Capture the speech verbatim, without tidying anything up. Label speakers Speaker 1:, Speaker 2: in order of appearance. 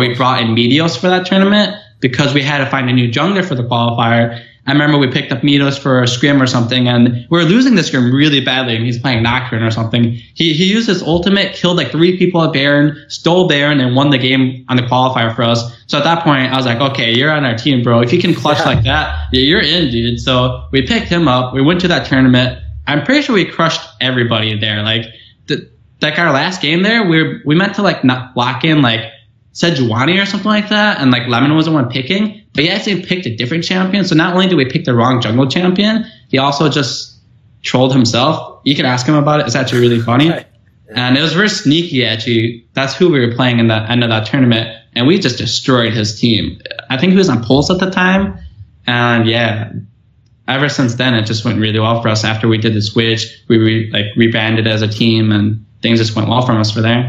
Speaker 1: we brought in Meteos for that tournament because we had to find a new jungler for the qualifier. I remember we picked up Meteos for a scrim or something, and we were losing the scrim really badly, and he's playing Nocturne or something. He he used his ultimate, killed like three people at Baron, stole Baron, and won the game on the qualifier for us. So at that point, I was like, okay, you're on our team, bro. If you can clutch yeah. like that, yeah, you're in, dude. So we picked him up. We went to that tournament. I'm pretty sure we crushed everybody there. Like, the, like our last game there, we were, we meant to like not lock in like Sejuani or something like that, and like Lemon was the one picking, but he actually picked a different champion. So not only did we pick the wrong jungle champion, he also just trolled himself. You can ask him about it. It's actually really funny. And it was very sneaky, actually. That's who we were playing in the end of that tournament, and we just destroyed his team. I think he was on Pulse at the time, and yeah, ever since then, it just went really well for us. After we did the switch, we re- like rebranded as a team, and things just went well for us for there.